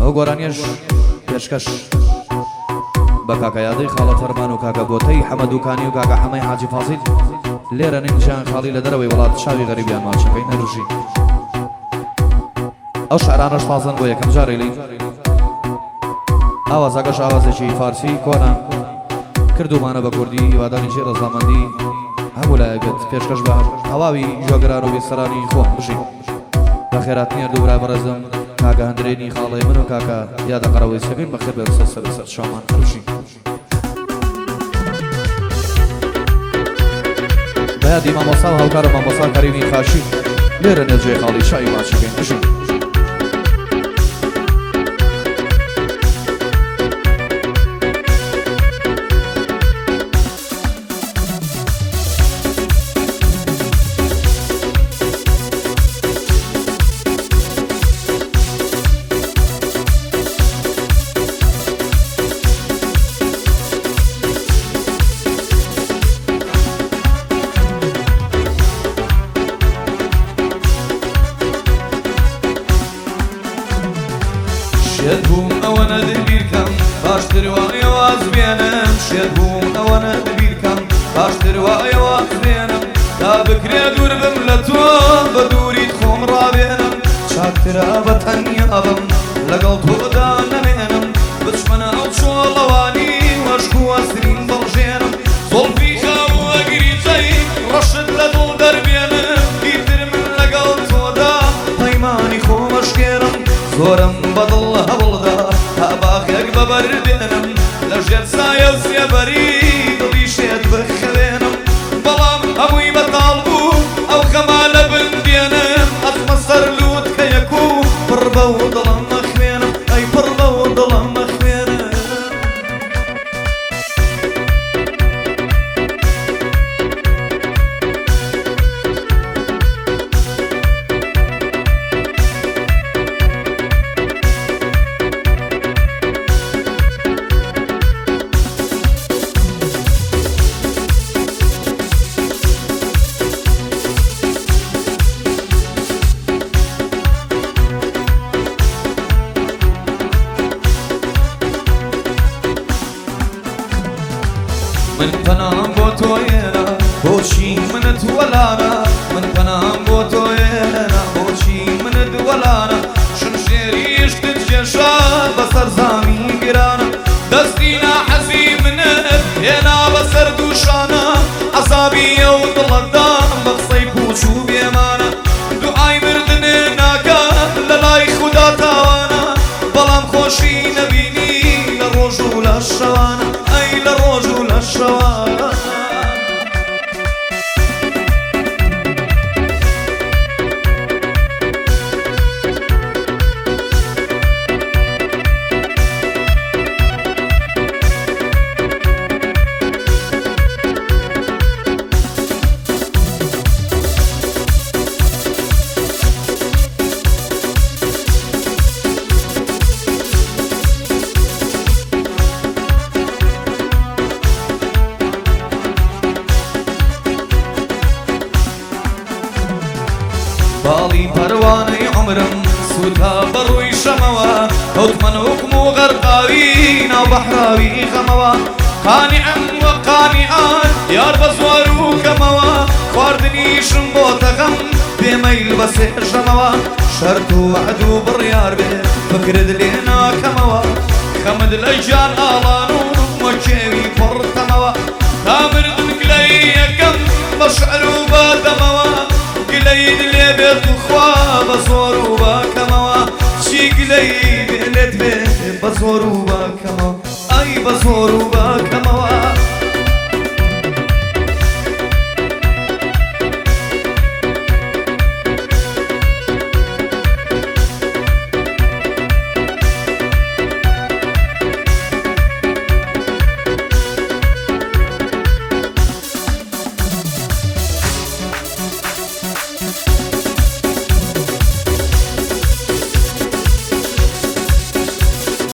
ئەو گۆرانیش پێشکەش بە کاکە یادەی خاڵە فەرمان و کاکە بۆتەی حەمەدووکانی و کاکە حەمەی حاجی فازیل لێرە نینجان خاڵی لە دەرەوەی وڵات شاوی غەریبیان ماچەکەی نەروژی ئەو شعرانەش تازەن بۆ یەکەم جارێ لی ئاوازەکەش ئاوازێکی فارسی کۆنا کردومانە بە کوردی هیوادانیشی ڕەزامەندی هەموو لایەکت پێشکەش بە هەواوی ژۆگران و بێسەرانی خۆم بژین بە خێراتنیە دوورا بەڕێزم کاکە هەندرێنی خاڵەی من و کاکە یادە قەرەوەی سەکەین بەخێر بێت سەر شامان هەروشین بەیادی مامۆستا و هاوکارە مامۆستا کەریمی خاشی لێرە نێجێ خاڵی شایی ماچەکەین بژین شێت بووم ئەوەنە دەبیرکەم باشتر وایە واز بێنم شێت بووم ئەوەنە دەبیرکەم باشتر وایە واز بێنم تا بکرێ دوور بم لە تۆ بە دووریت خۆم ڕابێنم چاکترە بە تەنیا بم لەگەڵ تۆدا نەمێنم بچمەنە ئەو چۆڵەوانی وەشک و وەسرین بەڵژێنم زۆڵفی خاو ئەگریجەی ڕەشت لە دڵ دەربێنم ئیتر من لەگەڵ تۆدا پەیمانی خۆمەشکێرم زۆرم بەدڵ هەوڵدا تا باخێک بەبەردێنم لە ژێر سایە و سێبەری دڵی شێت بخەوێنم بەڵام هەمووی بەتاڵ بوو ئەو خەما لە بندێنم ئەچمە سەر لووتکەیەک و پڕ بە و دڵم مەخوێنم ئەی پڕ بە و دڵم مەخوێنم من پەنام بۆ تۆیێنە بۆچی منت وەلانە من پەنام بۆ تۆیێنە بۆچی منت وەلانە شمشێریشتت کێشە بەسەر زامی گرانە دەستی ناحەزی منت هێنا بەسەر دووشانە عەزابیە و دڵەتدام بە قسەی پوچ و بێمانە دوعای مردنێ ناکات لە لای خودا تاوانە بەڵام خۆشی نەبینی لە ڕۆژ و لە شەوانە ئەی لە ڕۆژ و لە شەوانە باڵی پەروانەی عمرم سوورکە بەڕووی شەمەوە ئەوتمەن حوکم و غەرقاوی ناو بەحراوی غەمەوە قانیعم وە قانیعان یار بە زۆر و کەمەوە خواردنیشم بۆ تەغەم بێمەیل بە سێژەمەوە شەرت و وەعد و بڕیار بێ فکرت لێ ناکەمەوە خەمت لە گیان ئاڵان و وەکێوی پڕتەمەوە تا مردن گلەی یەکەم بە شعر و بە دەمەوە گلەیت لێ بێت و خوا بە زۆر و باکەمەوە چی گلەی لێت بێت بە زۆر و باکەمەوە ئەی بە زۆر و باکەمەوە